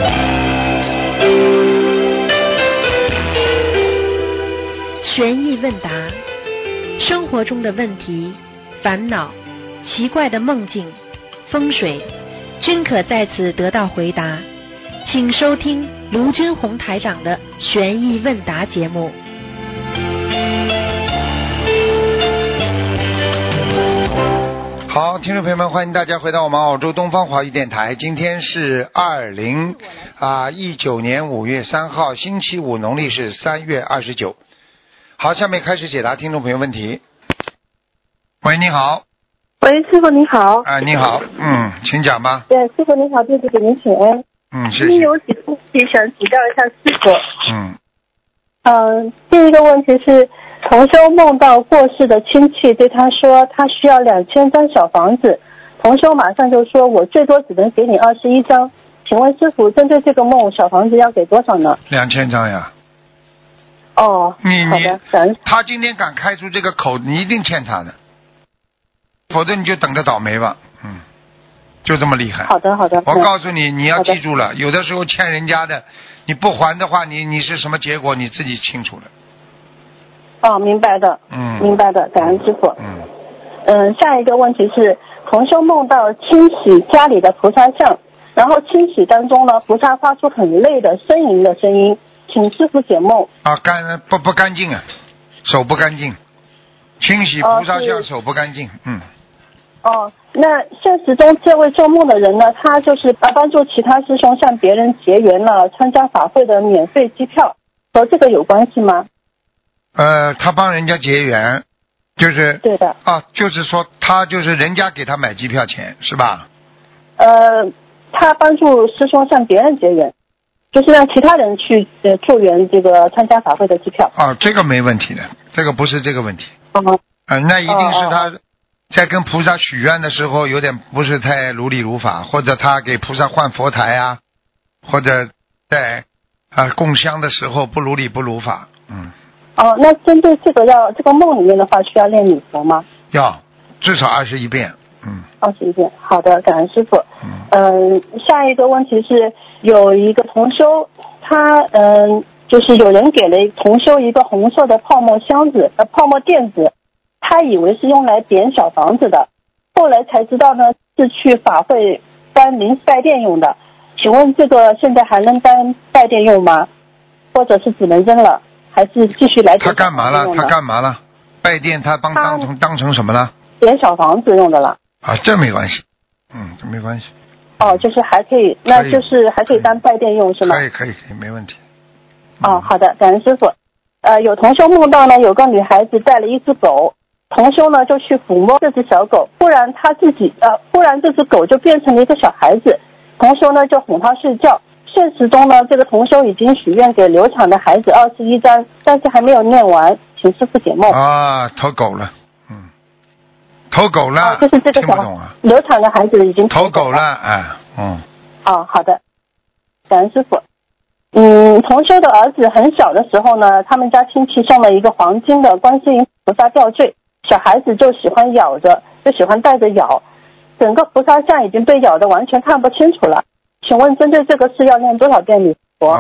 悬疑问答，生活中的问题、烦恼、奇怪的梦境、风水，均可在此得到回答。请收听卢军红台长的悬疑问答节目。 好，听众朋友们，欢迎大家回到我们澳洲东方华语电台。今天是2019年5月3号，星期五，农历是3月29。好，下面开始解答听众朋友问题。喂，你好。 喂，师傅你好。 你好，请讲吧。 对，师傅你好，弟子给您请安。 谢谢。 你有几个问题想请教一下师傅。第一个问题是，同修梦到过世的亲戚对他说，他需要2000张小房子，同修马上就说，我最多只能给你21张。请问师傅，针对这个梦，小房子要给多少呢？2000 张呀。 好的， 他今天敢开出这个口，你一定欠他的，否则你就等着倒霉吧。就这么厉害。 好的。 我告诉你，你要记住了，有的时候欠人家的，你不还的话，你是什么结果你自己清楚了。 明白的。明白的，感恩师傅。下一个问题是，同修梦到清洗家里的菩萨像，然后清洗当中呢，菩萨发出很累的呻吟的声音，请师傅解梦。 不干净啊，手不干净，清洗菩萨像手不干净。 那现实中这位做梦的人呢，他就是帮助其他师兄向别人结缘了参加法会的免费机票，和这个有关系吗？ 他帮人家结缘，就是对的。 就是说他就是人家给他买机票钱是吧？ 他帮助师兄向别人结缘，就是让其他人去助缘这个参加法会的机票。 这个没问题的，这个不是这个问题。那一定是他在跟菩萨许愿的时候有点不是太如理如法，或者他给菩萨换佛台啊，或者在供香的时候不如理不如法。 那针对这个梦里面的话，需要念礼佛吗？ 要，至少21遍。 21遍。好的，感恩师傅。下一个问题是，有一个同修，他就是有人给了同修一个红色的泡沫箱子泡沫垫子，他以为是用来点小房子的，后来才知道呢是去法会搬临时带电用的。请问这个现在还能当带电用吗？或者是只能扔了，还是继续来点小房子用的？ 他干嘛了？拜电他当成什么了？ 点小房子用的了。 这没关系。这没关系。 就是还可以，那就是还可以当带电用是吗？ 可以，没问题。 好的，感恩师傅。有同修梦到呢，有个女孩子带了一只狗，同修呢就去抚摸这只小狗，忽然这只狗就变成了一个小孩子，同修呢就哄她睡觉。现实中呢，这个同修已经许愿给流产的孩子21张，但是还没有念完，请师傅解梦。 投狗了。投狗了。 就是这个流产的孩子已经投狗了。 好的，感恩师傅。同修的儿子很小的时候呢，他们家亲戚送了一个黄金的观世音菩萨吊坠，小孩子就喜欢咬着，就喜欢带着咬，整个菩萨像已经被咬得完全看不清楚了。请问针对这个事要念多少遍礼佛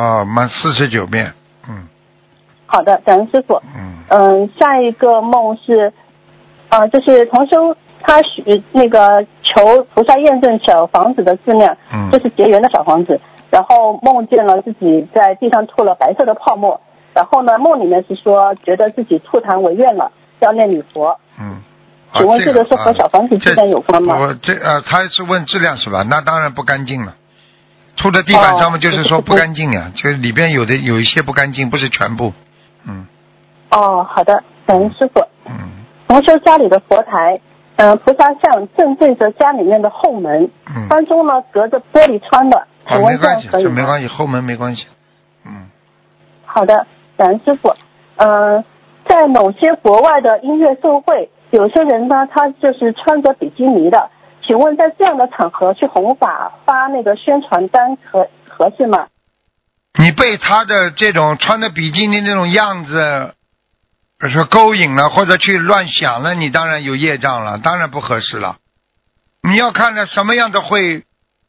？49遍。 好的，感恩师傅。下一个梦是就是同修他求菩萨验证小房子的质量，就是结缘的小房子，然后梦见了自己在地上吐了白色的泡沫，然后呢梦里面是说觉得自己吐痰违愿了，要念礼佛。请问这个是和小房子质量有关吗？ 他是问质量是吧？那当然不干净了，吐在地板上面就是说不干净呀，就是里边有一些不干净，不是全部。 好的，感恩师傅。同修家里的佛台，菩萨像正对着家里面的后门，当中呢隔着玻璃窗的，请问这样可以吗？ 没关系，后门没关系。 好的，感恩师傅。在某些国外的音乐盛会，有些人呢他就是穿着比基尼的，请问在这样的场合去弘法发那个宣传单合适吗？ 你被他的这种穿着比基尼那种样子说勾引了，或者去乱想了，你当然有业障了，当然不合适了。你要看着什么样的会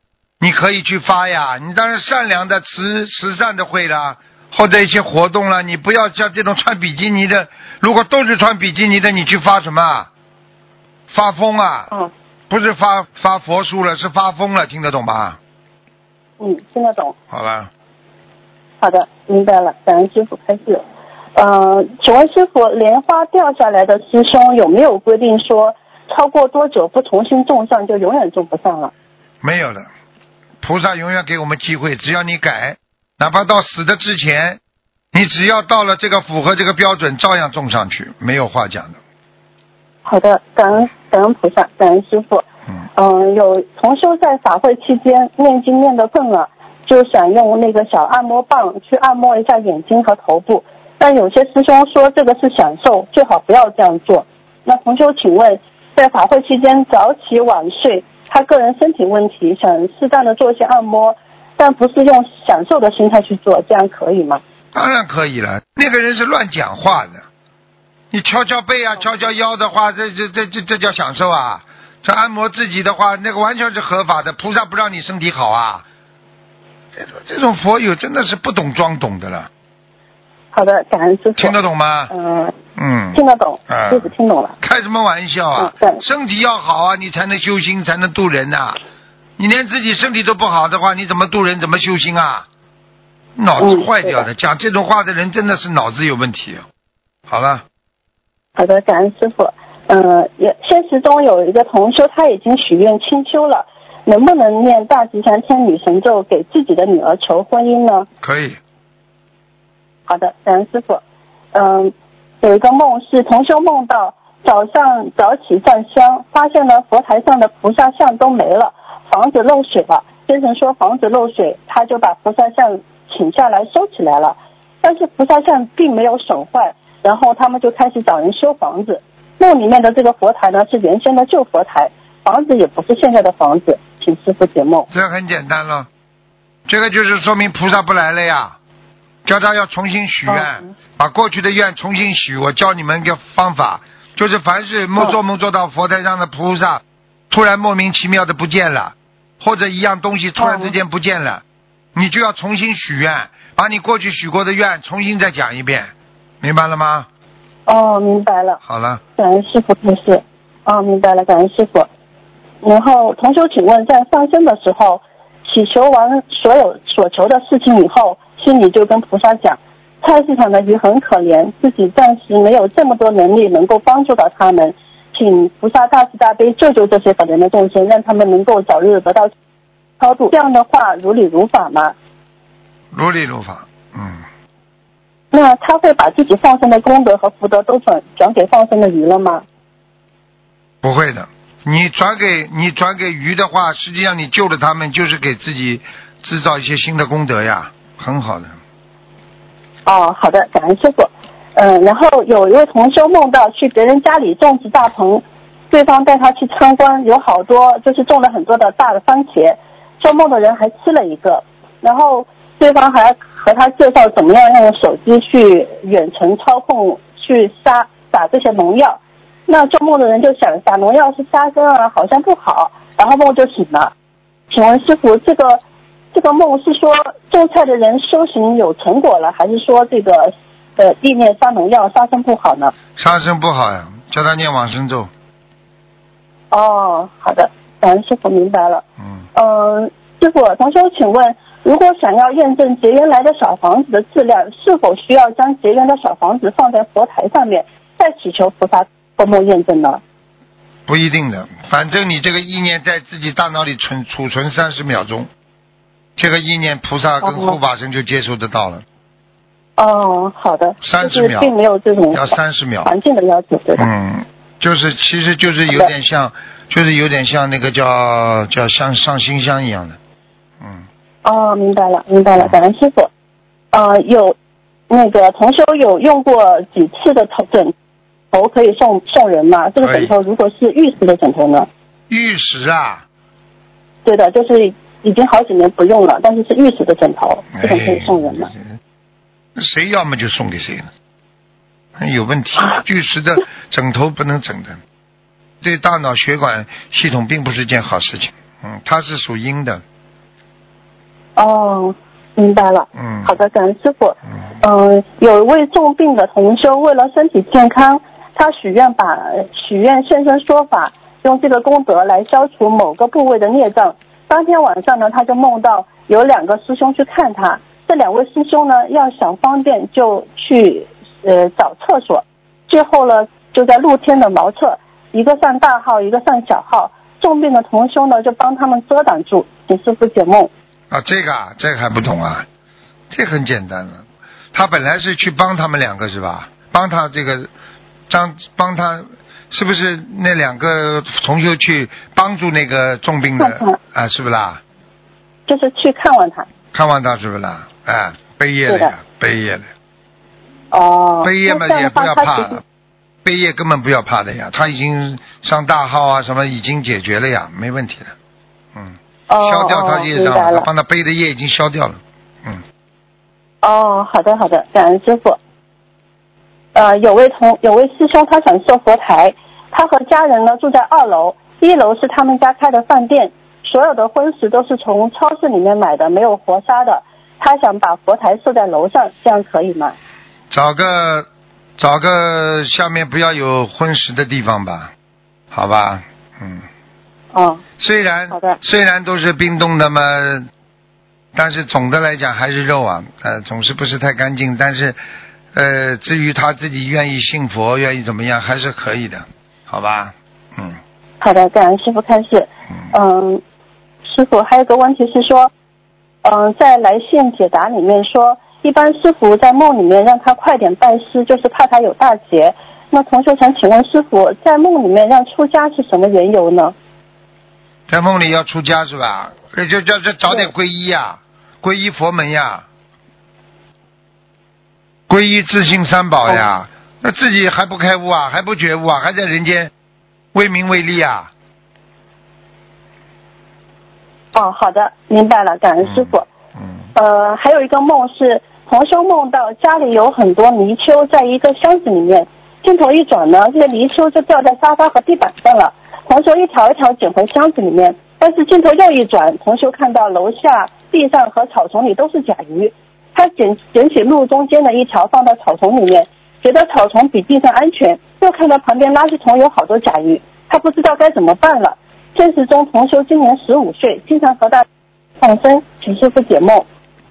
你可以去发呀。你当然善良的慈善的会啦，或者一些活动啦，你不要像这种穿比基尼的，如果都是穿比基尼的，你去发什么？发疯啊！不是发佛书了，是发疯了，听得懂吧？ 听得懂。 好了。 好的，明白了，感恩师傅开示。请问师傅，莲花掉下来的师兄有没有规定说，超过多久不重新种上就永远种不上了？ 没有的，菩萨永远给我们机会，只要你改，哪怕到死的之前，你只要到了这个符合这个标准，照样种上去，没有话讲的。 好的，感恩菩萨，感恩师傅。有同修在法会期间念经念得困了，就想用那个小按摩棒去按摩一下眼睛和头部，但有些师兄说这个是享受，最好不要这样做。那同修请问，在法会期间早起晚睡，他个人身体问题，想适当的做一些按摩，但不是用享受的心态去做，这样可以吗？ 当然可以了，那个人是乱讲话的。你敲敲背啊，敲敲腰的话，这叫享受啊！这按摩自己的话，那个完全是合法的，菩萨不让你身体好啊！这种佛友真的是不懂装懂的了。 好的，感恩师傅。 听得懂吗？ 听得懂，师傅听懂了。 开什么玩笑啊！身体要好啊，你才能修心，才能度人呐。你连自己身体都不好的话，你怎么度人，怎么修心啊？脑子坏掉的，讲这种话的人真的是脑子有问题。好了。 好的，感恩师傅。现实中有一个同修，他已经许愿清修了，能不能念大吉祥天女神咒给自己的女儿求婚姻呢？ 可以。 好的，感恩师傅。有一个梦是同修梦到早上早起上香，发现了佛台上的菩萨像都没了，房子漏水了。先生说房子漏水，他就把菩萨像请下来收起来了，但是菩萨像并没有损坏，然后他们就开始找人修房子。梦里面的这个佛台呢是原先的旧佛台，房子也不是现在的房子，请师父解梦。 这很简单了，这个就是说明菩萨不来了呀，叫他要重新许愿，把过去的愿重新许。我教你们一个方法，就是凡是做梦做到佛台上的菩萨突然莫名其妙的不见了，或者一样东西突然之间不见了，你就要重新许愿，把你过去许过的愿重新再讲一遍，明白了吗？ 明白了。 好了， 感恩师父开示。明白了，感恩师父。然后同修请问，在上升的时候祈求完所有所求的事情以后，心里就跟菩萨讲，菜市场的鱼很可怜，自己暂时没有这么多能力能够帮助到他们，请菩萨大慈大悲救救这些可怜的众生，让他们能够早日得到超度。这样的话如理如法吗？ 如理如法。 那他会把自己放生的功德和福德都转给放生的鱼了吗？ 不会的，你转给鱼的话，实际上你救了他们，就是给自己制造一些新的功德呀，很好的。 好的，感恩师父。然后有一位同修梦到去别人家里种植大棚，对方带他去参观，有好多就是种了很多的大的番茄，做梦的人还吃了一个，然后对方还和他介绍怎么样用手机去远程操控去打这些农药。那做梦的人就想打农药是杀生啊，好像不好，然后梦就醒了。请问师父，这个梦是说种菜的人修行有成果了，还是说这个意念杀农药杀生不好呢？ 杀生不好呀，叫他念往生咒。 好的，感恩师父明白了。师父，同修请问，如果想要验证结缘来的小房子的质量，是否需要将结缘的小房子放在佛台上面，再祈求菩萨托梦验证呢？ 不一定的，反正你这个意念在自己大脑里储存30秒钟，这个意念菩萨跟护法神就接收得到了。 好的。 30秒， 并没有这种要30秒环境的要求，对吧？ 其实就是有点像，那个叫像上新香一样的。 明白了，感恩师父。有那个同修有用过几次的枕头可以送人吗？这个枕头如果是玉石的枕头呢？ 玉石啊？ 对的，就是已经好几年不用了，但是是玉石的枕头，这种可以送人吗？ 谁要么就送给谁了，有问题。玉石的枕头不能整的，对大脑血管系统并不是件好事情。它是属阴的。 哦，明白了。好的，感恩师傅。有一位重病的同修，为了身体健康，他许愿现身说法，用这个功德来消除某个部位的孽障。当天晚上呢，他就梦到有2个师兄去看他，这2位师兄呢要想方便就去找厕所，最后呢就在露天的茅厕，一个上大号，一个上小号，重病的同修呢就帮他们遮挡住，请师父解梦。 这个还不懂啊？这很简单了，他本来是去帮他们2个是吧？帮他这个帮他，是不是那2个同修去帮助那个重病的啊？是不是啦？ 就是去看望他。 看望他是不是啦？背业了呀，背业了。背业嘛也不要怕了，背业根本不要怕的呀，他已经上大号啊什么已经解决了呀，没问题了。消掉他业障了，他帮他背的业已经消掉了。 好的，感恩师父。有位师兄他想设佛台，他和家人呢住在2楼，1楼是他们家开的饭店，所有的荤食都是从超市里面买的，没有活杀的。他想把佛台设在楼上，这样可以吗？ 找个下面不要有荤食的地方吧，好吧？虽然都是冰冻的嘛，但是总的来讲还是肉啊，总是不是太干净。但是至于他自己愿意信佛，愿意怎么样，还是可以的，好吧？ 好的，感恩师父开示。师父还有个问题是说，在来信解答里面说，一般师父在梦里面让他快点拜师，就是怕他有大劫。那同学想请问师父，在梦里面让出家是什么缘由呢？ 在梦里要出家是吧？就早点皈依呀，皈依佛门呀，皈依自信三宝呀。那自己还不开悟啊，还不觉悟啊，还在人间为名为利啊。 好的，明白了，感恩师父。还有一个梦是同修梦到家里有很多泥鳅在一个箱子里面，镜头一转呢，这些泥鳅就掉在沙发和地板上了。同修一条一条捡回箱子里面，但是镜头又一转，同修看到楼下地上和草丛里都是甲鱼。他捡起路中间的一条放到草丛里面，觉得草丛比地上安全，又看到旁边垃圾桶有好多甲鱼，他不知道该怎么办了。现实中同修今年15岁，经常和大放生，请师父解梦。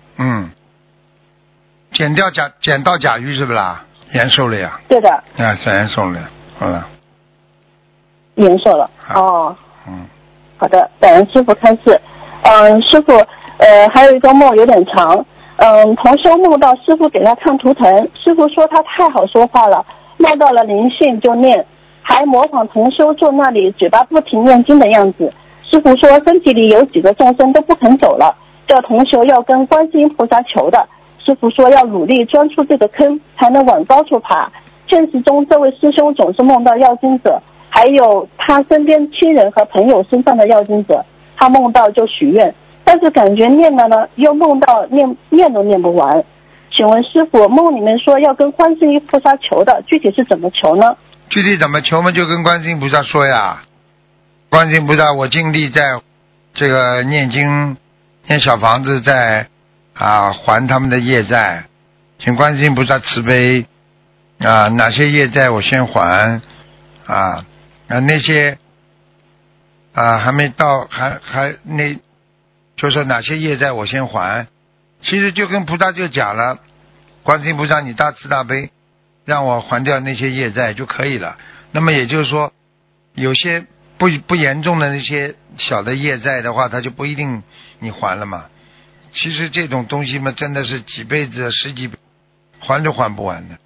捡到甲鱼是不是啦？延寿了呀？ 对的。 延寿了，好了。 延寿了。好的，感恩师父开示。师父，还有一个梦有点长。同修梦到师父给他看图腾，师父说他太好说话了，梦到了灵性就念，还模仿同修坐那里嘴巴不停念经的样子。师父说身体里有几个众生都不肯走了，叫同修要跟观世音菩萨求的。师父说要努力钻出这个坑才能往高处爬。现实中这位师兄总是梦到要经者，还有他身边亲人和朋友身上的要经者，他梦到就许愿，但是感觉念了呢又梦到念都念不完。请问师父，梦里面说要跟观世音菩萨求的，具体是怎么求呢？ 具体怎么求嘛，就跟观世音菩萨说呀，观世音菩萨，我尽力在这个念经念小房子，在还他们的业债，请观世音菩萨慈悲哪些业债我先还那些还没到还那就是哪些业债我先还。其实就跟菩萨就讲了，观世音菩萨你大慈大悲，让我还掉那些业债就可以了。那么也就是说有些不严重的那些小的业债的话，他就不一定你还了嘛。其实这种东西嘛，真的是几辈子十几辈还都还不完的。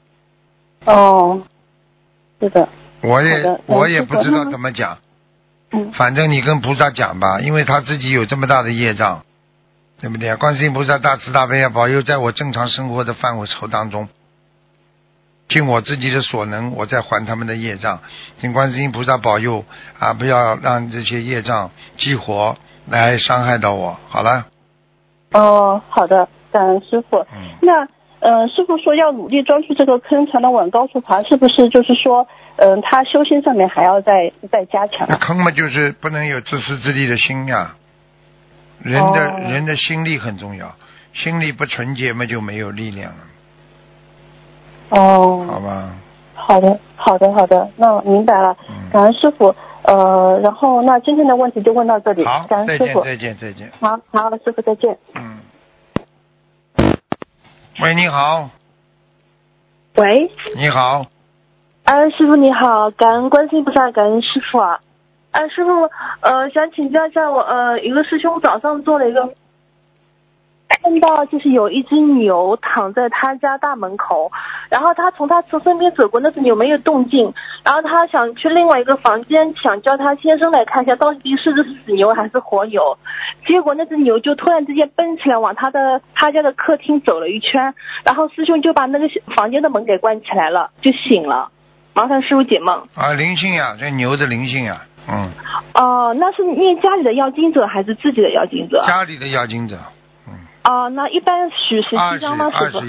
是的。 我也不知道怎么讲。反正你跟菩萨讲吧，因为他自己有这么大的业障，对不对？观世音菩萨大慈大悲保佑在我正常生活的范围筹当中，尽我自己的所能，我再还他们的业障，请观世音菩萨保佑不要让这些业障激活来伤害到我。好了。 好的，感恩师父。那师父说要努力钻出这个坑才能往高处爬，是不是就是说他修心上面还要再加强？ 那坑嘛，就是不能有自私自利的心呀。 人的心力很重要，心力不纯洁嘛就没有力量了。 哦， 好吧。 好的，那我明白了。感恩师傅。然后那今天的问题就问到这里。 好， 感恩师傅。 再见。 好，师傅再见。 喂，你好。 喂。 你好。 师傅你好，感恩观世音菩萨，感恩师傅啊。师傅，想请教一下我，一个师兄早上做了一个。看到就是有一只牛躺在他家大门口，然后他从身边走过，那只牛没有动静，然后他想去另外一个房间，想叫他先生来看一下到底是死牛还是活牛，结果那只牛就突然之间奔起来往他家的客厅走了一圈，然后师兄就把那个房间的门给关起来了，就醒了，麻烦师傅解梦。 灵性呀，这牛的灵性呀。 那是念家里的要经者还是自己的要经者？ 家里的要经者。 那一般许17张吗？师傅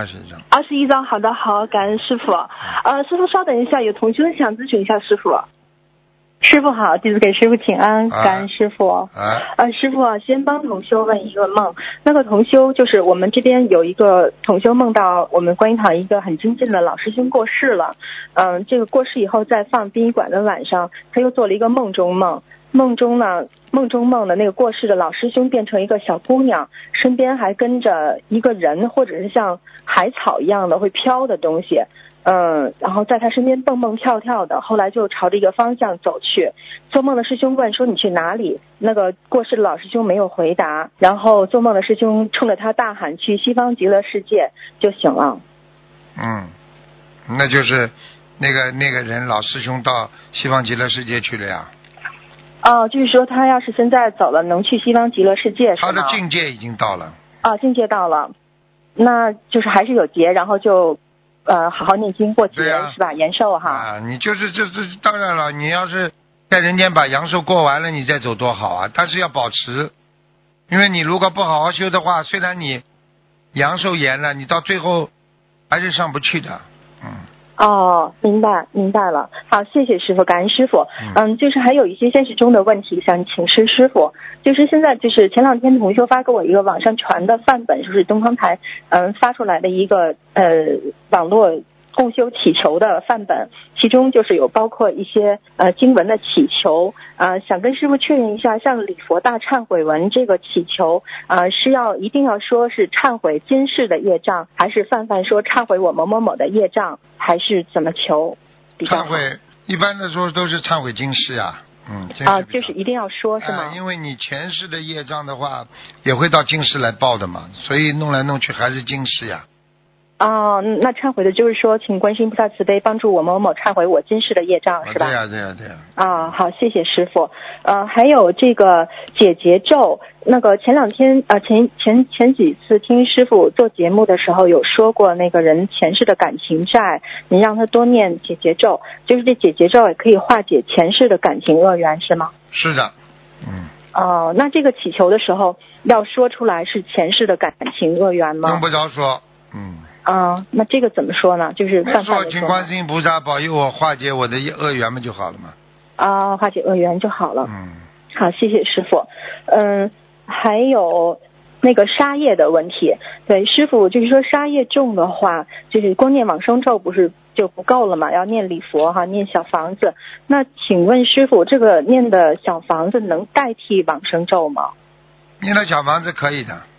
？21张，好的，好，感恩师傅。师傅稍等一下，有同学想咨询一下师傅。 师傅好，弟子给师傅请安，感恩师傅。师傅先帮同修问一个梦，那个同修就是我们这边有一个同修梦到我们观音堂一个很精进的老师兄过世了，这个过世以后在放殡仪馆的晚上，他又做了一个梦中梦。梦中的那个过世的老师兄变成一个小姑娘，身边还跟着一个人或者是像海草一样的会飘的东西，然后在他身边蹦蹦跳跳的，后来就朝着一个方向走去。做梦的师兄问说你去哪里，那个过世的老师兄没有回答，然后做梦的师兄冲着他大喊去西方极乐世界，就醒了。 那就是那个人老师兄到西方极乐世界去了呀。 就是说他要是现在走了能去西方极乐世界是吗？ 他的境界已经到了。 境界到了，那就是还是有劫，然后就好好念经过劫，是吧？延寿哈。 你就是这当然了，你要是在人间把阳寿过完了，你再走多好啊！但是要保持，因为你如果不好好修的话，虽然你阳寿延了，你到最后还是上不去的。 明白了。好，谢谢师傅，感恩师傅。就是还有一些现实中的问题想请示师傅，就是现在就是前两天同修发给我一个网上传的范本，就是东方台发出来的一个网络共修祈求的范本，其中就是有包括一些经文的祈求，想跟师傅确认一下，像礼佛大忏悔文这个祈求是一定要说是忏悔今世的业障，还是泛泛说忏悔我某某某的业障，还是怎么求比较好？ 忏悔一般的说都是忏悔今世啊。 就是一定要说是吗？ 因为你前世的业障的话也会到今世来报的嘛，所以弄来弄去还是今世呀。 那忏悔的就是说请观世音菩萨慈悲帮助我某某忏悔我今世的业障，是吧？ 对呀。 好，谢谢师傅。还有这个解结咒，那个前两天前几次听师傅做节目的时候有说过，那个人前世的感情债，你让他多念解结咒，就是这解结咒也可以化解前世的感情恶缘，是吗？ 是的。 那这个祈求的时候要说出来是前世的感情恶缘吗？ 用不着说。 那这个怎么说呢？就是泛泛的说， 请观世音菩萨保佑我化解我的恶缘嘛就好了嘛。 化解恶缘就好了。好，谢谢师傅。还有那个杀业的问题，对师傅就是说杀业重的话，就是光念往生咒不是就不够了嘛？要念礼佛哈，念小房子。那请问师傅，这个念的小房子能代替往生咒吗？ 念的小房子可以的。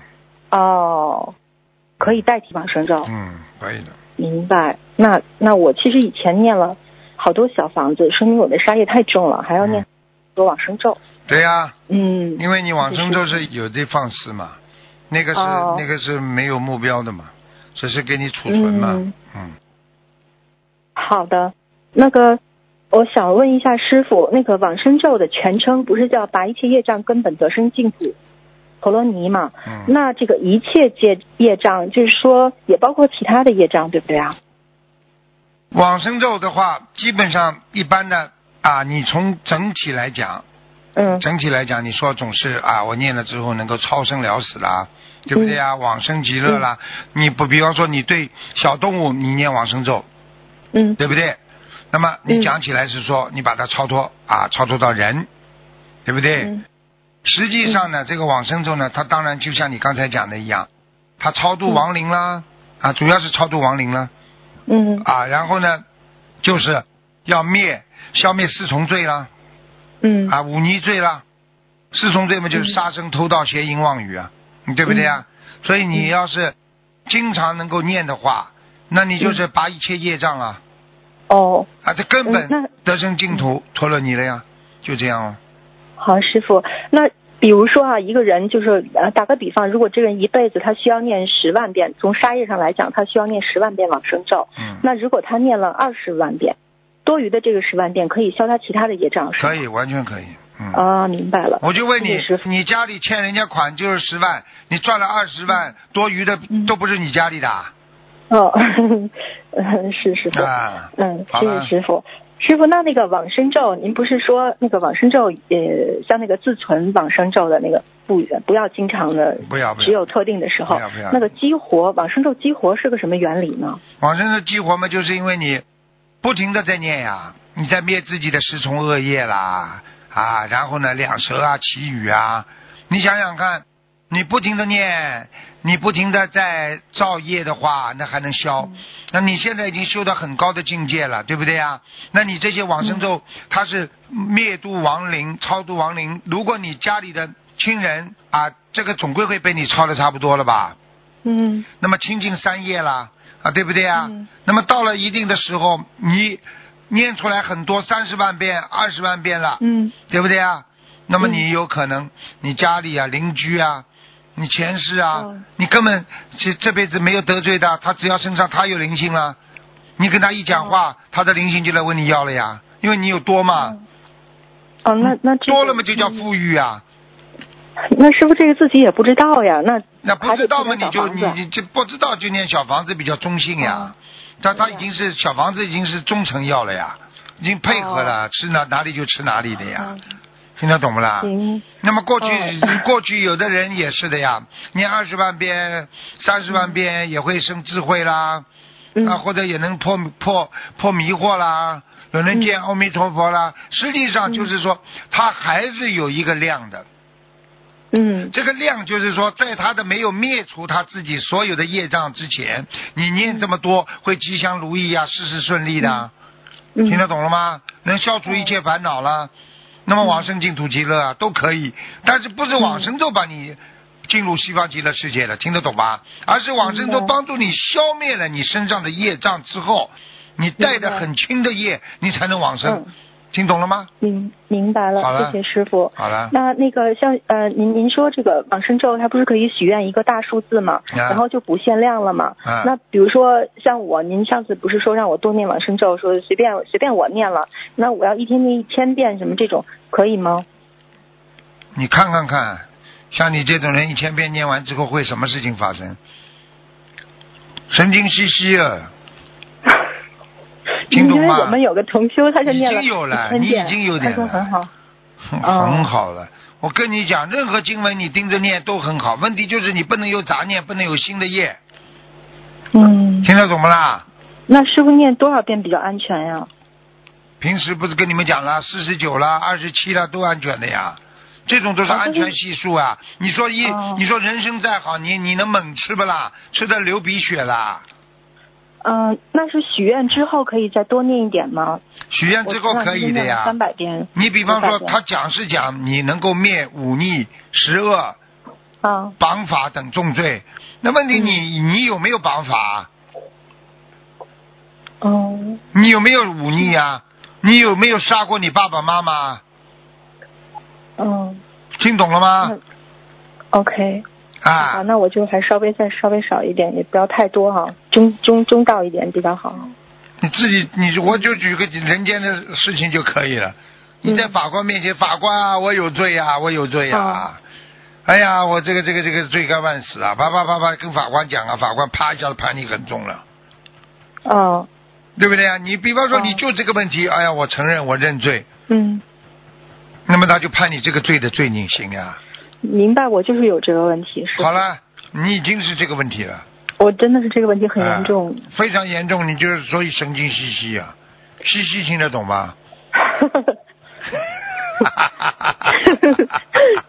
可以代替往生咒。 可以的。 明白。那我其实以前念了好多小房子，说明我的杀业太重了，还要念多往生咒。 对呀。因为你往生咒是有的放肆嘛，那个是没有目标的嘛，只是给你储存嘛。 好的。那个我想问一下师傅，那个往生咒的全称不是叫拔一切业障根本得生净土陀罗尼嘛？那这个一切业障就是说也包括其他的业障，对不对啊？ 往生咒的话基本上一般的你从整体来讲你说总是我念了之后能够超生了死啦，对不对啊？往生极乐啦。你不比方说你对小动物你念往生咒，对不对？那么你讲起来是说你把它超脱到人，对不对？ 实际上呢，这个往生咒呢，它当然就像你刚才讲的一样，它超度亡灵啦，主要是超度亡灵啦，然后呢，就是要消灭四重罪啦，忤逆罪啦，四重罪嘛就是杀生、偷盗、邪淫、妄语啊，对不对啊？所以你要是经常能够念的话，那你就是拔一切业障啊。这根本得生净土陀罗尼了呀，就这样哦。 好，师傅，那比如说一个人就是打个比方，如果这个人一辈子他需要念10万遍，从杀业上来讲，他需要念10万遍往生咒。那如果他念了20万遍，多余的这个10万遍可以消他其他的业障，是吗？ 可以，完全可以。 明白了。 我就问你，你家里欠人家款就是10万，你赚了20万，多余的都不是你家里的。 是师傅。谢谢师傅。师傅，那个往生咒，您不是说那个往生咒像那个自存往生咒的那个不要经常的， 不要， 只有特定的时候。 不要。 那个激活往生咒激活是个什么原理呢？ 往生咒激活嘛，就是因为你不停的在念呀，你在灭自己的10重恶业啦，然后呢两舌啊、绮语啊，你想想看，你不停的念，你不停的在造业的话，那还能消。那你现在已经修到很高的境界了，对不对呀？那你这些往生咒，它是灭度亡灵、超度亡灵。如果你家里的亲人这个总归会被你超的差不多了吧？那么清净3业啦，对不对呀？那么到了一定的时候，你念出来很多30万遍、20万遍了，对不对呀？那么你有可能，你家里邻居你前世你根本这辈子没有得罪的，他只要身上他有灵性了，你跟他一讲话，他的灵性就来问你要了呀，因为你有多嘛。 那多了嘛就叫富裕啊。 那师傅这个自己也不知道呀， 那不知道嘛，你就不知道就念小房子比较中性呀。他已经是小房子已经是中成药了呀，已经配合了，吃哪里就吃哪里的呀。听得懂不啦？那么过去有的人也是的呀，念20万遍、30万遍也会生智慧啦，或者也能破迷惑啦，有人见阿弥陀佛啦。实际上就是说，他还是有一个量的。这个量就是说，在他的没有灭除他自己所有的业障之前，你念这么多会吉祥如意事事顺利的。听得懂了吗？能消除一切烦恼了。那么往生净土极乐都可以，但是不是往生咒把你进入西方极乐世界的，听得懂吧？而是往生咒帮助你消灭了你身上的业障之后，你带着很轻的业，你才能往生。听懂了吗？ 明白了。 好了， 谢谢师傅。 好了。 那个像您说这个往生咒，它不是可以许愿一个大数字嘛，然后就不限量了嘛？那比如说像我，您上次不是说让我多念往生咒，说随便我念了，那我要一天念1000遍什么这种可以吗？ 你看，像你这种人1000遍念完之后会什么事情发生？神经兮兮啊！听懂吗？ 因为我们有个同修，他就念了已经有了，你已经有点了， 他说很好， 很好了。我跟你讲，任何经文你盯着念都很好，问题就是你不能有杂念，不能有新的业。听得懂不啦？ 那师傅念多少遍比较安全呀？ 平时不是跟你们讲了，49了、27了都安全的呀，这种都是安全系数啊。你说你说人参再好，你能猛吃不啦？吃的流鼻血啦。 那是许愿之后可以再多念一点吗？ 许愿之后可以的呀 ，300遍。 你比方说他讲是讲你能够灭忤逆、10恶、绑法等重罪，那问题你有没有绑法？你有没有忤逆啊？你有没有杀过你爸爸妈妈？听懂了吗 ？OK。好，那我就还稍微少一点，也不要太多哈，中道一点比较好。 你自己我就举个人间的事情就可以了。你在法官面前，法官啊，我有罪啊，我有罪啊。哎呀，我这个罪该万死啊！啪跟法官讲啊，法官啪一下子判你很重了。对不对啊？你比方说你就这个问题，哎呀，我承认我认罪。那么他就判你这个罪的罪孽刑啊。 明白，我就是有这个问题。是。 好了，你已经是这个问题了。 我真的是这个问题很严重。 非常严重，你就是所以神经兮兮啊，兮兮听得懂吗？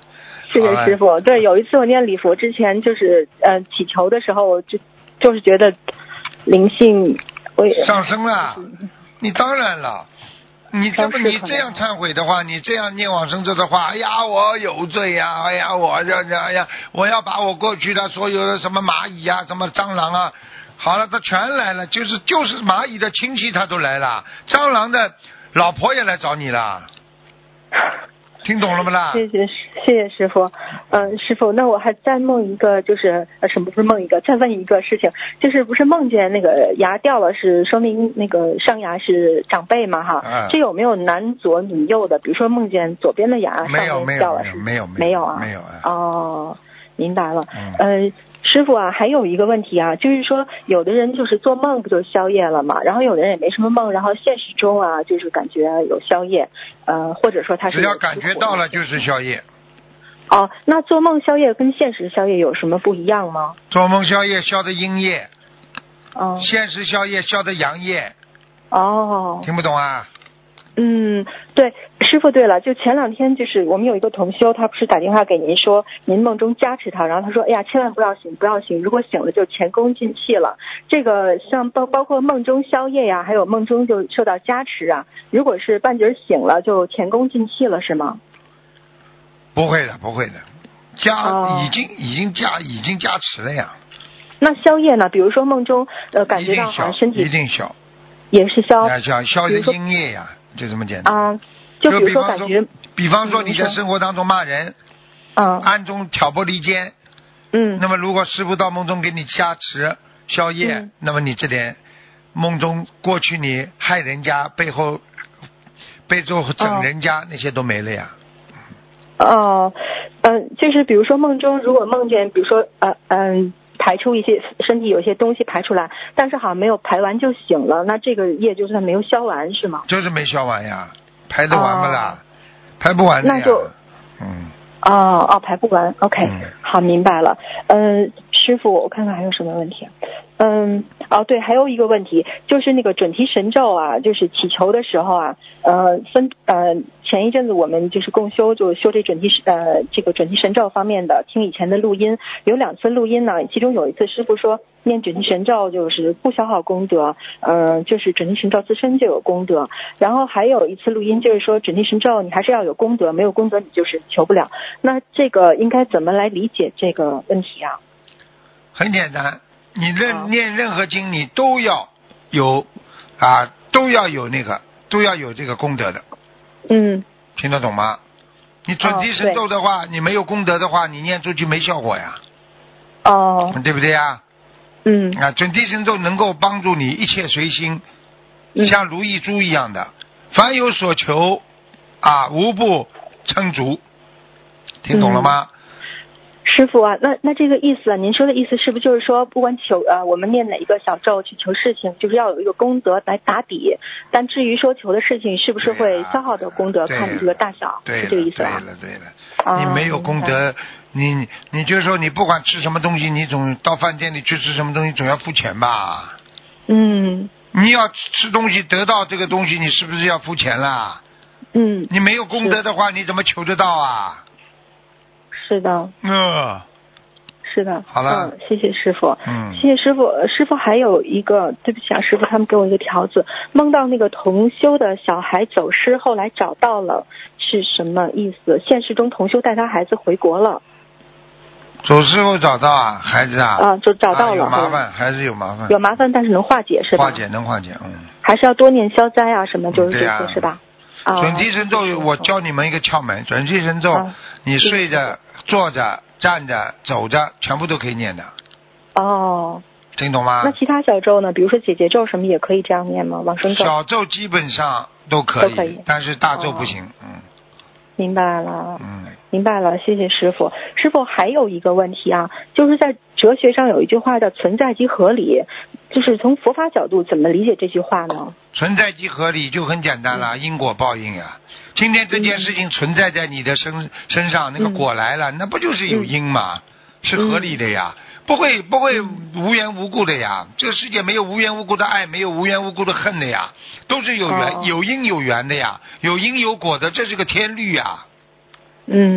谢谢师傅。对，有一次我念礼佛之前，就是祈求的时候，我就是觉得灵性我也上升了。你当然了，你这样忏悔的话，你这样念往生咒的话，哎呀，我有罪呀，哎呀，我要把我过去的所有的什么蚂蚁啊，什么蟑螂啊，好了，他全来了，就是蚂蚁的亲戚他都来了，蟑螂的老婆也来找你了。听懂了不啦？ 谢谢师傅。师傅，那我还再梦一个，就是什么不是梦一个，再问一个事情，就是不是梦见那个牙掉了，是说明那个上牙是长辈嘛哈？这有没有男左女右的？比如说梦见左边的牙上面掉了， 没有啊，没有啊。 哦，明白了。师傅啊，还有一个问题啊，就是说有的人就是做梦不就宵夜了嘛，然后有的人也没什么梦，然后现实中啊就是感觉有宵夜，或者说他是只要感觉到了就是宵夜。 哦，那做梦宵夜跟现实宵夜有什么不一样吗？ 做梦宵夜消的阴夜，现实宵夜消的阳夜。 哦， 听不懂啊？ 对，师傅，对了，就前2天就是我们有一个同修，他不是打电话给您说您梦中加持他，然后他说，哎呀，千万不要醒，如果醒了就前功尽弃了。这个像包括梦中宵夜呀，还有梦中就受到加持啊，如果是半截醒了就前功尽弃了是吗？ 不会的，已经加持了呀。 那宵夜呢？比如说梦中感觉到好像身体一定消， 也是消的阴夜呀，就这么简单。 就比如说感觉， 比方说你在生活当中骂人，暗中挑拨离间，那么如果师父到梦中给你加持宵夜，那么你这点梦中过去你害人家背后整人家那些都没了呀。 就是比如说梦中如果梦见，比如说排出一些身体有些东西排出来，但是好像没有排完就醒了，那这个业就算没有消完是吗？ 就是没消完呀，排得完不啦？排不完的呀。 那就排不完 ，OK，好，明白了。师傅，我看看还有什么问题。对，还有一个问题就是那个准提神咒啊，就是祈求的时候啊，前一阵子我们就是共修，就修这这个准提神咒方面的，听以前的录音，有2次录音呢，其中有一次师傅说念准提神咒就是不消耗功德，就是准提神咒自身就有功德，然后还有一次录音就是说准提神咒你还是要有功德，没有功德你就是求不了，那这个应该怎么来理解这个问题啊？ 很简单，你念任何经你都要有都要有这个功德的。听得懂吗？你准提神咒的话，你没有功德的话，你念出去没效果呀。对不对呀？准提神咒能够帮助你一切随心，像如意珠一样的，凡有所求无不称足。听懂了吗？ 师傅啊，那这个意思啊，您说的意思是不是就是说，不管我们念哪一个小咒去求事情，就是要有一个功德来打底，但至于说求的事情是不是会消耗的功德，看你这个大小，是这个意思吧？ 对了，你没有功德，你就是说你不管吃什么东西，你总到饭店里去吃什么东西，总要付钱吧？你要吃东西得到这个东西，你是不是要付钱啦？你没有功德的话，你怎么求得到啊？ 是的，是的， 好了， 谢谢师傅，谢谢师傅。师傅还有一个，对不起啊，师傅他们给我一个条子，梦到那个同修的小孩走失，后来找到了，是什么意思？现实中同修带他孩子回国了， 走失后找到孩子就找到了， 有麻烦，孩子有麻烦， 有麻烦，但是能化解是吧？ 能化解， 还是要多念消灾什么，就是这些是吧？ 准提神咒，我教你们一个窍门，准提神咒，你睡着、坐着、站着、走着，全部都可以念的。听懂吗？ 那其他小咒呢？比如说解结咒什么也可以这样念吗？往生咒？ 小咒基本上都可以，但是大咒不行。 明白了，明白了，谢谢师傅。师傅还有一个问题就是在哲学上有一句话叫存在即合理，就是从佛法角度怎么理解这句话呢？ 存在即合理就很简单了，因果报应呀。今天这件事情存在在你的身上，那个果来了，那不就是有因吗？是合理的呀，不会无缘无故的呀。这个世界没有无缘无故的爱，没有无缘无故的恨的呀，都是有因有缘的呀，有因有果的，这是个天律呀。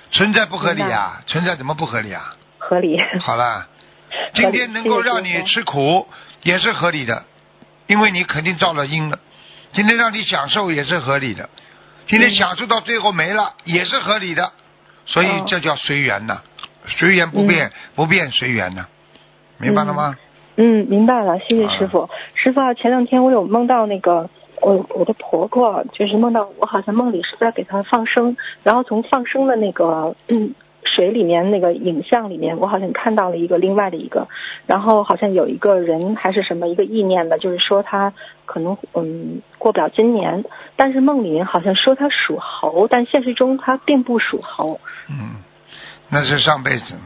存在不合理啊？存在怎么不合理啊？ 合理。 好了，今天能够让你吃苦也是合理的，因为你肯定造了因了。今天让你享受也是合理的，今天享受到最后没了也是合理的，所以这叫随缘呐，随缘不变，不变随缘呐，明白了吗？ 明白了，谢谢师傅。师傅啊，前2天我有梦到那个我的婆婆，就是梦到我好像梦里是在给她放生，然后从放生的那个水里面那个影像里面，我好像看到了另外的一个，然后好像有一个人还是什么一个意念的，就是说他可能过不了今年，但是梦里面好像说他属猴，但现实中他并不属猴。 那是上辈子。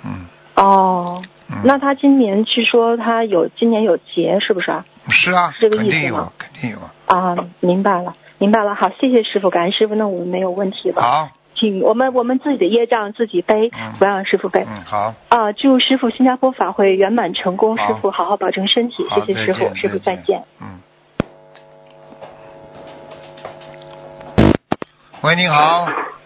那他今年是说他今年有劫是不是啊？ 是啊， 是这个意思吗？ 肯定有啊。明白了。好，谢谢师傅，感恩师傅，那我们没有问题了。 好， 请我们自己的业障自己背，不要让师傅背。 好。 祝师傅新加坡法会圆满成功，师傅好好保重身体，谢谢师傅，师傅再见。 喂，你好。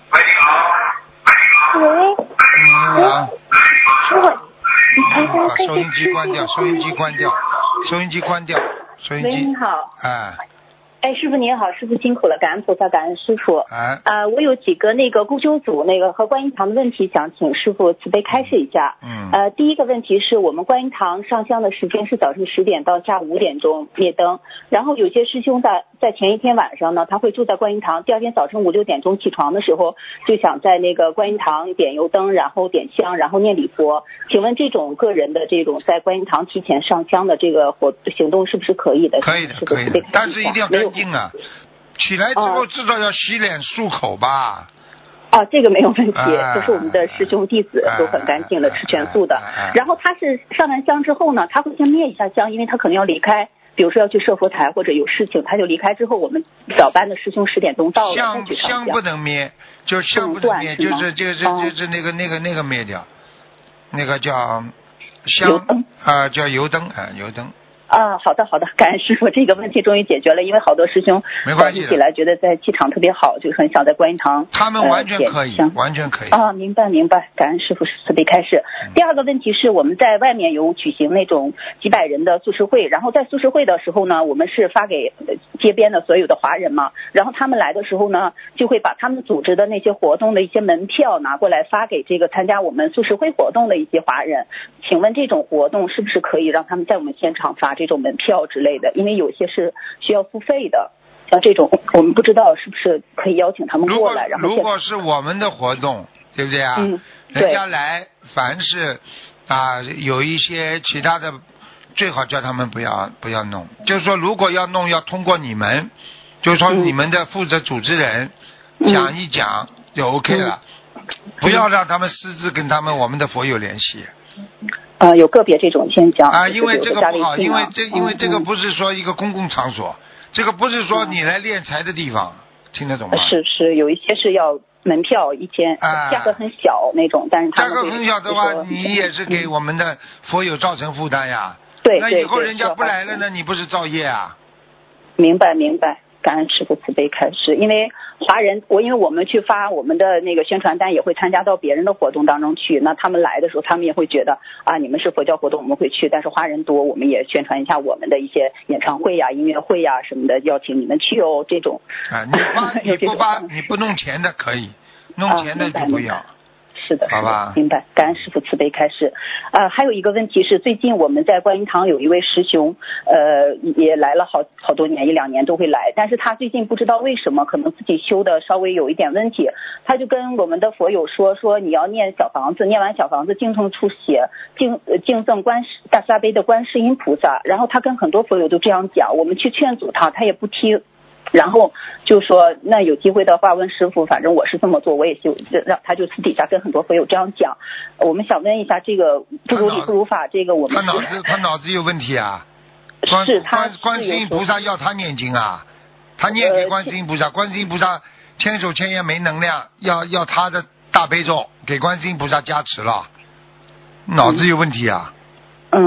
喂。 你好。 师傅。 把收音机关掉，收音机关掉，收音机关掉，收音机。 喂，你好。 哎， 师傅您好，师傅辛苦了，感恩菩萨，感恩师傅。我有几个共修组和观音堂的问题，想请师傅慈悲开示一下。第一个问题是我们观音堂上香的时间是早晨10点到下午5点钟灭灯，然后有些师兄在前一天晚上呢，他会住在观音堂，第二天早晨5、6点钟起床的时候，就想在观音堂点油灯，然后点香，然后念礼佛。请问这种个人的在观音堂提前上香的这个行动是不是可以的？ 可以的，可以的，但是一定要干净啊！起来之后至少要洗脸漱口吧。 这个没有问题，都是我们的师兄弟子都很干净的，吃全素的。然后他是上完香之后呢，他会先灭一下香，因为他可能要离开，比如说要去设佛台或者有事情，他就离开之后，我们早班的师兄10点钟到了再去上香。 香不能灭，就香不能灭，就是那个灭掉，那个叫香叫油灯油灯。 好的，感恩师傅，这个问题终于解决了，因为好多师兄一起来觉得在气场特别好，就很想在观音堂他们完全可以，完全可以。 明白，感恩师傅慈悲开示。第二个问题是我们在外面有举行那种几百人的素食会，然后在素食会的时候呢，我们是发给街边的所有的华人嘛，然后他们来的时候呢，就会把他们组织的那些活动的一些门票拿过来发给参加我们素食会活动的一些华人。请问这种活动是不是可以让他们在我们现场发这种门票之类的？因为有些是需要付费的，像这种我们不知道是不是可以邀请他们过来。然后如果是我们的活动，对不对啊？人家来，凡是有一些其他的，最好叫他们不要弄。就是说，如果要弄，要通过你们，就是说你们的负责组织人讲一讲就 OK 了，不要让他们私自跟我们的佛友联系。 有个别这种现象因为这个不好，因为这个不是说一个公共场所，这个不是说你来敛财的地方，听得懂吗？ 是有一些是要门票1000，价格很小那种，但是价格很小的话，你也是给我们的佛友造成负担呀。 对， 那以后人家不来了呢，你不是造业啊？ 明白，感恩师父慈悲开示。因为华人，因为我们去发我们的那个宣传单，也会参加到别人的活动当中去。那他们来的时候，他们也会觉得你们是佛教活动，我们会去。但是华人多，我们也宣传一下我们的一些演唱会呀、音乐会呀什么的，邀请你们去哦。这种你不发，你不弄钱的可以，弄钱的就不要。 是的， 好吧， 明白。感恩师父慈悲开示。还有一个问题是，最近我们在观音堂有一位师兄，也来了好多年，1、2年都会来，但是他最近不知道为什么，可能自己修的稍微有一点问题，他就跟我们的佛友说你要念小房子，念完小房子敬送出血，敬赠大慈大悲的观世音菩萨。然后他跟很多佛友都这样讲，我们去劝阻他也不听。然后就说那有机会的话问师父，反正我是这么做，我也就让他就私底下跟很多朋友这样讲。我们想问一下，这个不如理不如法，这个我们他脑子有问题啊？观世音菩萨要他念经啊，他念给观世音菩萨，观世音菩萨千手千眼没能量，要他的大悲咒给观世音菩萨加持了，脑子有问题啊。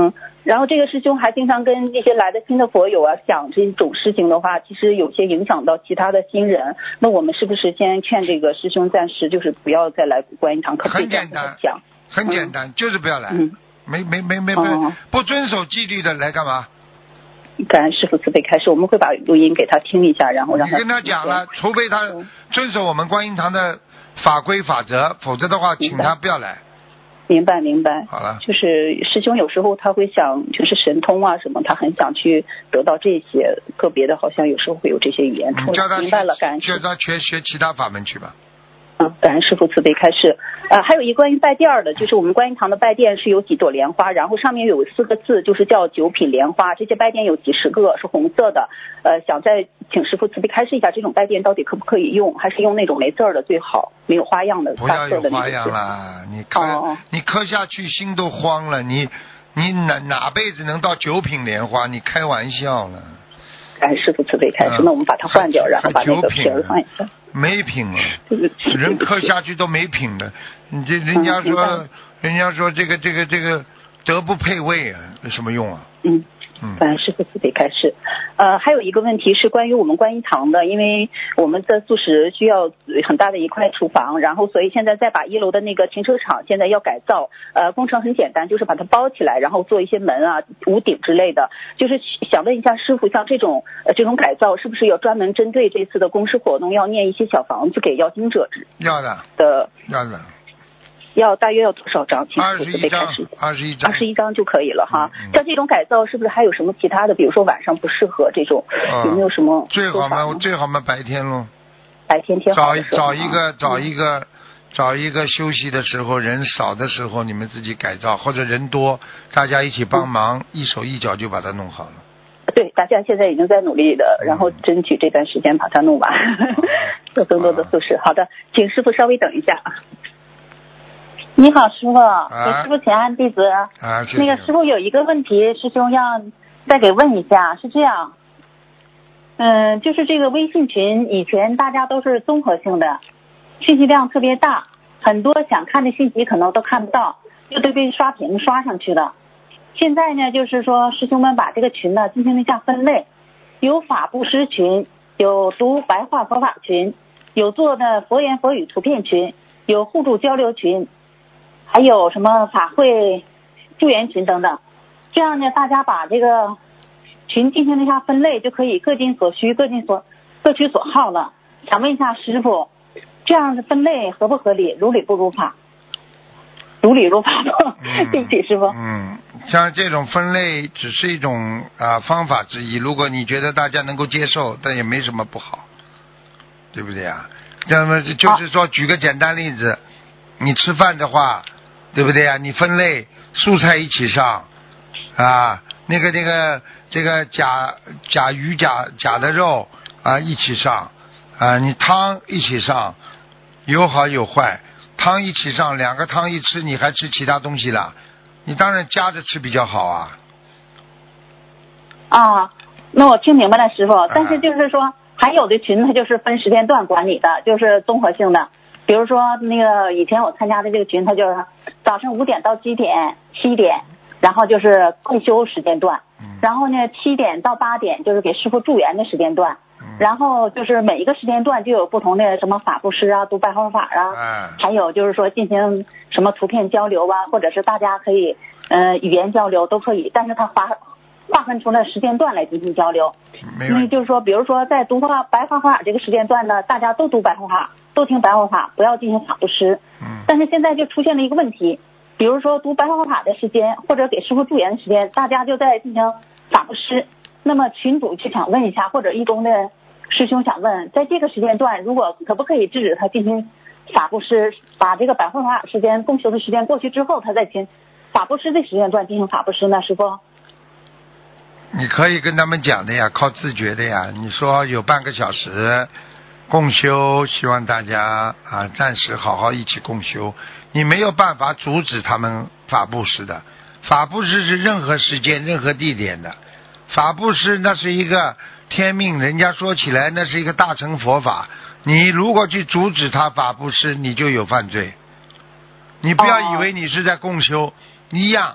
然后这个师兄还经常跟这些来的新的佛友啊讲这种事情的话，其实有些影响到其他的新人。那我们是不是先劝这个师兄暂时就是不要再来观音堂？可不可以这样讲？ 很简单，就是不要来。没，不遵守纪律的来干嘛？ 感恩师父慈悲开示，我们会把录音给他听一下，然后让他。 你跟他讲了，除非他遵守我们观音堂的法规法则，否则的话，请他不要来。 明白。 好了。 就是师兄有时候他会想，就是神通啊什么，他很想去得到这些，个别的好像有时候会有这些语言出来。明白了，感恩。 叫他学其他法门去吧。 感恩师父慈悲开示。还有一关于拜殿的，就是我们观音堂的拜殿是有几朵莲花，然后上面有4个字，就是叫9品莲花。这些拜殿有几十个，是红色的。想再请师父慈悲开示一下，这种拜殿到底可不可以用，还是用那种没字儿的最好，没有花样的大色的那种。不要有花样啦，你磕下去心都慌了，你哪辈子能到9品莲花？你开玩笑了。 感恩师父慈悲开示，那我们把它换掉，然后把那个皮儿换一下。 没品了，人磕下去都没品的。你这人家说这个德不配位啊，有什么用啊？ 感恩师父慈悲开示。还有一个问题是关于我们观音堂的，因为我们的素食需要很大的一块厨房，然后所以现在再把1楼的那个停车场现在要改造。工程很简单，就是把它包起来，然后做一些门啊、屋顶之类的。就是想问一下师父，像这种改造是不是要专门针对这次的公示活动，要念一些小房子给要经者？要的。大约要多少张？21张就可以了哈。像这种改造是不是还有什么其他的？比如说晚上不适合这种，有没有什么？ 最好嘛白天咯。 白天天好的时候。 找一个休息的时候，人少的时候，你们自己改造，或者人多，大家一起帮忙，一手一脚就把它弄好了。 对，大家现在已经在努力的，然后争取这段时间把它弄完，做更多的素食。好的，请师父稍微等一下。你好，师傅，给师傅请安，弟子。那个师傅有一个问题，师兄要再给问一下，是这样，就是这个微信群以前大家都是综合性的，信息量特别大，很多想看的信息可能都看不到，就都被刷屏刷上去了。现在呢，就是说师兄们把这个群呢进行了一下分类，有法布施群，有读白话佛法群，有做的佛言佛语图片群，有互助交流群，还有什么法会助缘群等等。这样呢，大家把这个群进行了一下分类，就可以各尽所需，各取所好了。想问一下师父，这样的分类合不合理？如理不如法？如理如法不？对不起，师父。 像这种分类只是一种方法之一，如果你觉得大家能够接受，但也没什么不好，对不对啊？那么就是说，举个简单例子，你吃饭的话，对不对啊？你分类蔬菜一起上啊，这个甲鱼甲的肉一起上啊，你汤一起上，有好有坏，汤一起上，2个汤一吃，你还吃其他东西了，你当然夹着吃比较好啊。 那我听明白了，师傅。但是就是说，还有的群它就是分时间段管理的，就是综合性的。比如说那个以前我参加的这个群，它就是早上5点到几点，7点，然后就是共修时间段，然后呢7点到8点就是给师父助缘的时间段，然后就是每一个时间段就有不同的什么法布施啊、读白话法啊，还有就是说进行什么图片交流啊，或者是大家可以语言交流都可以，但是它划分出了时间段来进行交流。因为就是说，比如说在读白话法这个时间段呢，大家都读白话法，都听白话法，不要进行法布施。但是现在就出现了一个问题，比如说读白话法的时间或者给师父助缘的时间，大家就在进行法布施。那么群主就想问一下，或者义工的师兄想问，在这个时间段如果可不可以制止他进行法布施，把这个白话法时间共修的时间过去之后，他再进法布施的时间段进行法布施呢？师父， 你可以跟他们讲的呀，靠自觉的呀。你说有半个小时共修，希望大家暂时好好一起共修，你没有办法阻止他们法布施的。法布施是任何时间任何地点的，法布施那是一个天命，人家说起来那是一个大乘佛法，你如果去阻止他法布施，你就有犯罪。你不要以为你是在共修一样，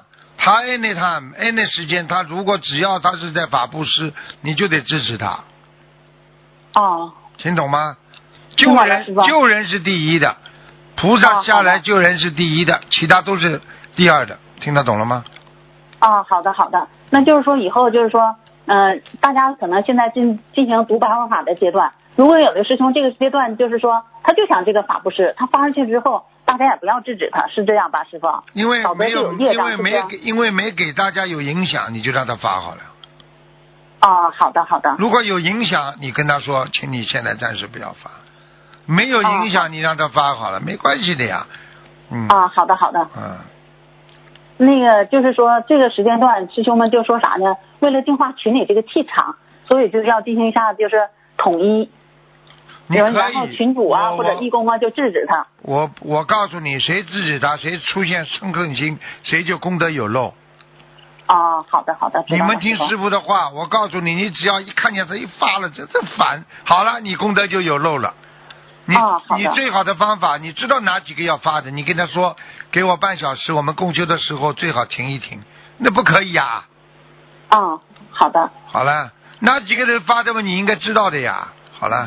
他 anytime 时间，他如果只要他是在法布施，你就得支持他。 哦， 听懂吗？救人是第一的，菩萨下来救人是第一的，其他都是第二的，听得懂了吗？ 好的，那就是说以后就是说，大家可能现在进行读白话法的阶段，如果有的师兄这个阶段就是说他就想这个法布施，他发上去之后，大家也不要制止他，是这样吧，师傅？ 因为没给大家有影响，你就让他发好了。 好的。 如果有影响，你跟他说，请你现在暂时不要发。没有影响，你让他发好了，没关系的呀。 好的。那个就是说，这个时间段师兄们就说啥呢？为了净化群里这个气场，所以就是要进行一下就是统一。然后群主或者义工就制止他。 我告诉你，谁制止他，谁出现嗔恨心，谁就功德有漏。 好的。 你们听师父的话，我告诉你，你只要一看见他一发了，这烦，好了，你功德就有漏了。你最好的方法，你知道哪几个要发的，你跟他说，给我半小时，我们共修的时候最好停一停，那不可以呀。 好的。 好了，哪几个人发的嘛，你应该知道的呀。好了。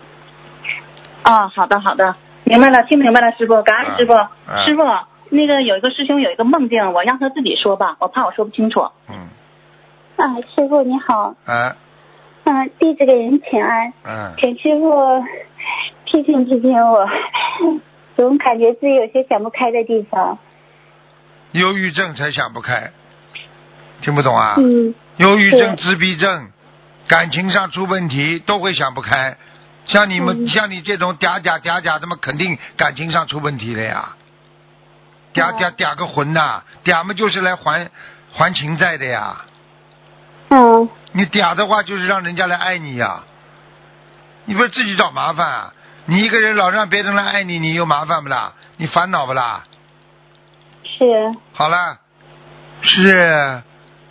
好的，明白了，听明白了，师傅，感恩师傅。师傅，那个有一个师兄有一个梦境，我让他自己说吧，我怕我说不清楚。 师傅你好。弟子给人请安。请师傅批评我，总感觉自己有些想不开的地方。 忧郁症才想不开，听不懂啊？忧郁症、自闭症，感情上出问题都会想不开。像你这种嗲的嘛，肯定感情上出问题了呀。嗲个魂呐，嗲嘛就是来还情债的呀。你嗲的话就是让人家来爱你呀，你不是自己找麻烦啊？你一个人老让别人来爱你，你有麻烦不啦？你烦恼不啦？ 是。 好了，是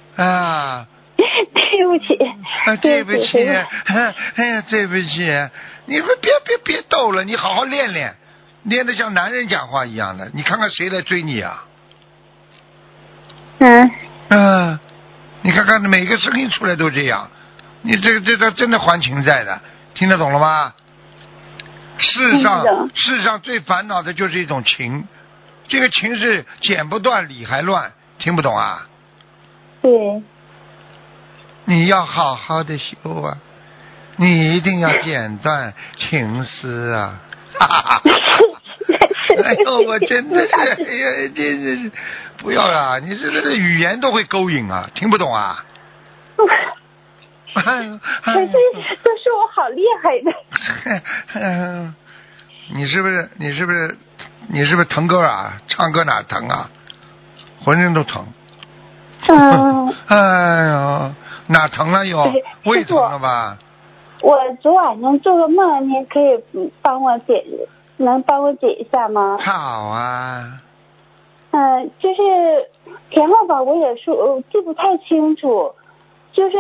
对不起。 对不起，对不起，你们别逗了，你好好练得像男人讲话一样的，你看看谁来追你啊？你看看每个声音出来都这样，你这真的还情债的，听得懂了吗？世上最烦恼的就是一种情，这个情是剪不断理还乱，听不懂啊？ 对。 你要好好的修啊，你一定要剪断情丝啊！哎呦，我真的是，真是不要啊！你这语言都会勾引啊，听不懂啊？ 可是都是我好厉害的。你是不是疼歌啊？唱歌哪疼啊？浑身都疼。哎呦，哪疼了又？胃疼了吧？ 我昨晚上做个梦，你可以帮我解一下吗？ 好啊。 就是前后吧，我也说记不太清楚，就是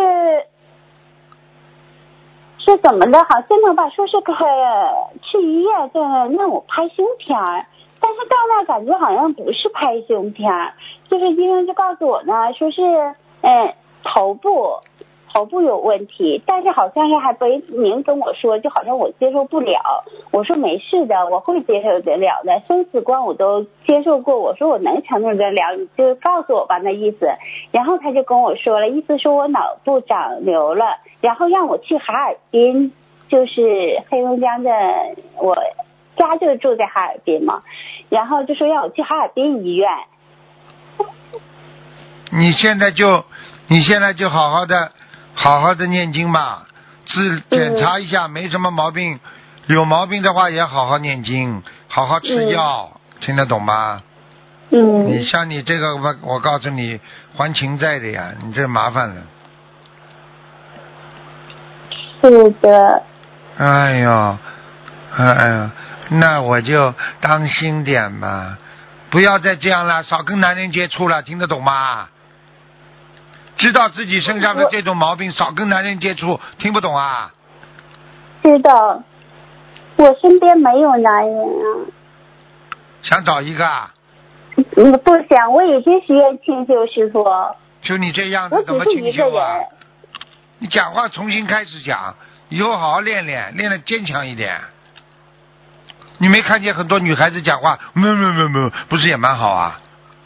怎么的，好像他吧说是去医院在让我拍胸片，但是到那感觉好像不是拍胸片，就是医生就告诉我呢，说是头部有问题，但是好像是还没明跟我说，就好像我接受不了。我说没事的，我会接受得了的，生死观我都接受过，我说我能承受得了，你就告诉我吧那意思。然后他就跟我说了，意思说我脑部长瘤了，然后让我去哈尔滨，就是黑龙江的，我家就住在哈尔滨嘛，然后就说让我去哈尔滨医院。 你现在就好好的念经吧，检查一下没什么毛病，有毛病的话也好好念经，好好吃药，听得懂吗？你像你这个，我告诉你，还情债的呀，你这麻烦了。 是的。 哎呦，那我就当心点吧，不要再这样了，少跟男人接触了，听得懂吗？知道自己身上的这种毛病，少跟男人接触，听不懂啊？ 知道，我身边没有男人啊。 想找一个啊？ 不想，我已经许愿清修，师傅。 就你这样子怎么清修啊？你讲话重新开始讲，以后好好练练，练得坚强一点。你没看见很多女孩子讲话，没，不是也蛮好啊？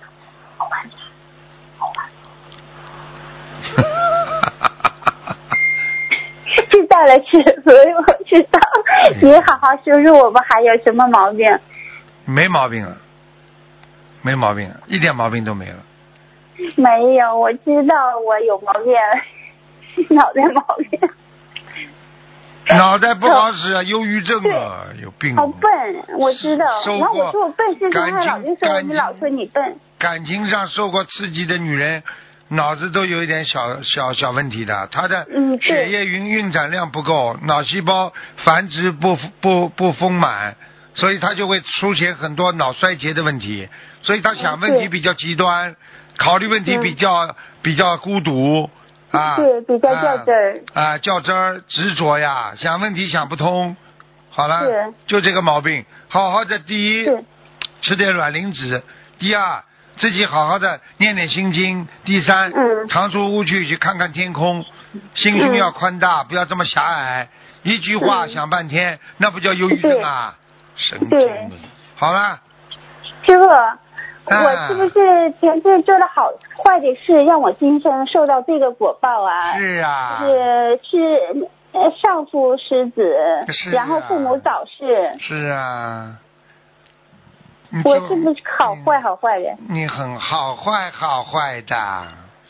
知道了，师傅，我知道。你好好修入我们，还有什么毛病？ 没毛病了，没毛病了，一点毛病都没了。 没有，我知道我有毛病，脑袋毛病。 脑袋不好使，忧郁症啊，有病。 好笨，我知道。然后我说我笨，师傅还老就说你老说你笨。 感情上受过刺激的女人，脑子都有一点小问题的。她的血液运转量不够，脑细胞繁殖不丰满，所以她就会出现很多脑衰竭的问题。所以她想问题比较极端，考虑问题比较孤独。 对，比较较真儿。 较真儿，执着呀，想问题想不通。好了，就这个毛病。好好的，第一，吃点卵磷脂；第二，自己好好的念点心经；第三，常出屋去看看天空，心胸要宽大，不要这么狭隘。一句话想半天，那不叫忧郁症啊，神经病。好了， 师傅。我是不是前世做了坏的事，让我今生受到这个果报啊？ 是啊。 是上夫失子，然后父母早逝。 是啊。 我是不是好坏的？ 你很好坏的。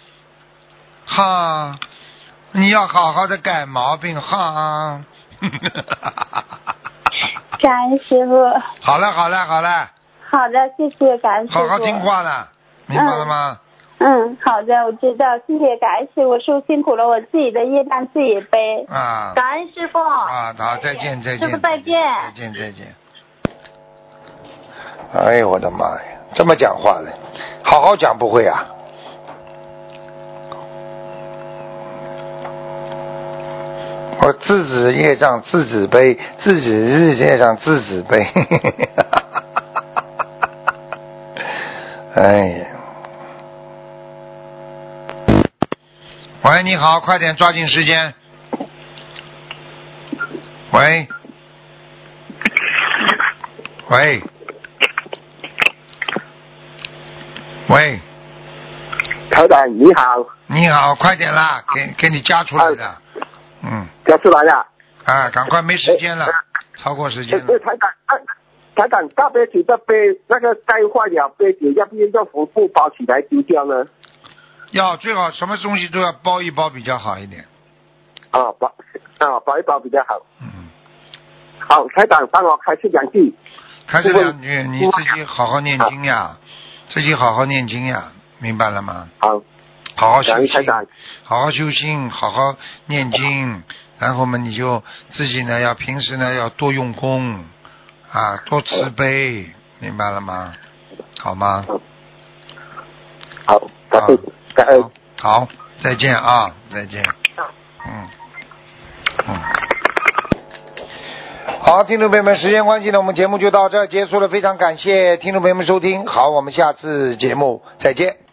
哈，你要好好的改毛病哈。 感恩师傅。 好了。 好的，谢谢，感恩师傅。 好好听话了，明白了吗？ 好的，我知道，谢谢，感恩师傅，师傅辛苦了，我自己的业障自己背。感恩师傅。 好，再见。 师傅再见。 再见。哎呦我的妈呀，这么讲话的，好好讲不会啊？我自己业障自己背，自己日业障自己背。哎呀！喂，你好，快点抓紧时间。喂， 台长你好。 你好，快点啦，给你加出来的。 加出来了。 赶快，没时间了，超过时间了。 台长，大杯酒的杯那个盖坏了杯酒，要不要用红布包起来丢掉呢？ 要，最好什么东西都要包一包比较好一点。 包一包比较好。好，台长帮我开示2句。 开示2句，你自己好好念经呀，明白了吗？ 好好修心，好好修心，好好念经，然后嘛，你就自己呢要平时呢要多用功多慈悲，明白了吗？好吗？ 好， 好，再见啊，再见。好，听众朋友们，时间关系呢，我们节目就到这儿结束了，非常感谢听众朋友们收听，好，我们下次节目再见。